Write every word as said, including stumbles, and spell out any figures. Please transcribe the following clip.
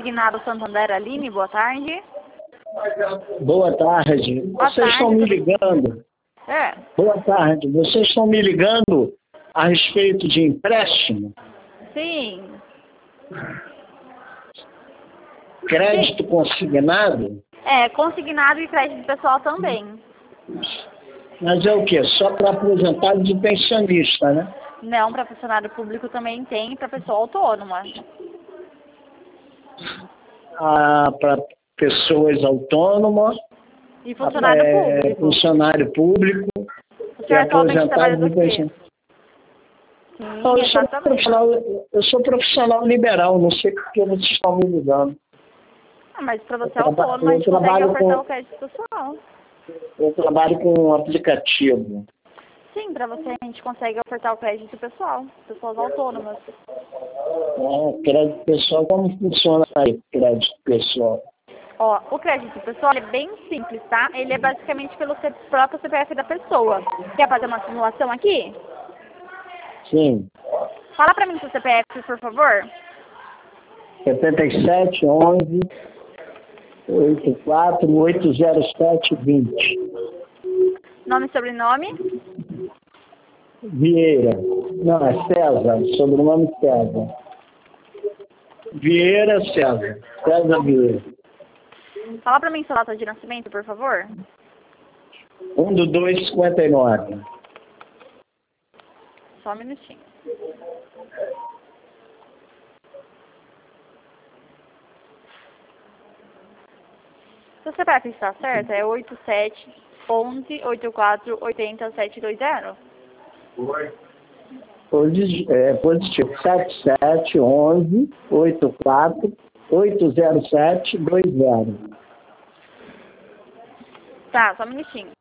Consignado Santander, Aline, boa tarde. Boa tarde. Boa Vocês tarde, estão me tudo- ligando. É, Boa tarde. Vocês estão me ligando a respeito de empréstimo, sim. crédito consignado, É, consignado e crédito pessoal também. mas é o quê? Só para aposentado de pensionista, né? Não, para funcionário público também tem, para pessoa autônoma. Ah, para pessoas autônomas, E funcionário é, público. funcionário público O e senhor atualmente trabalha aposentado do de quê? pensionista. Sim, Então, eu, sou exatamente. profissional, eu sou profissional liberal, não sei por que vocês estão me ligando. Ah, mas para você Eu traba- autônomo, a eu gente consegue trabalho ofertar com- o crédito pessoal. Eu trabalho com um aplicativo. Sim, para você a gente consegue ofertar o crédito pessoal, pessoas autônomas. É, crédito pessoal, como funciona aí, crédito pessoal? Ó, o crédito pessoal é bem simples, tá? Ele é basicamente pelo C- próprio C P F da pessoa. Quer fazer uma simulação aqui? Sim, Fala pra mim seu C P F, por favor. setenta e sete, onze, oitenta e quatro, oito zero sete, vinte. Nome e sobrenome. Vieira. Não, é César, sobrenome César. Vieira César. César Vieira. Fala pra mim sua data de nascimento, por favor. um do dois, cinquenta e nove. Só um minutinho. Seu C P F está certo? É oito sete onze oitenta e quatro oitenta sete dois zero. Posi- É, positivo. sete sete, onze, oitenta e quatro, oito zero sete, dois zero. Tá, só um minutinho.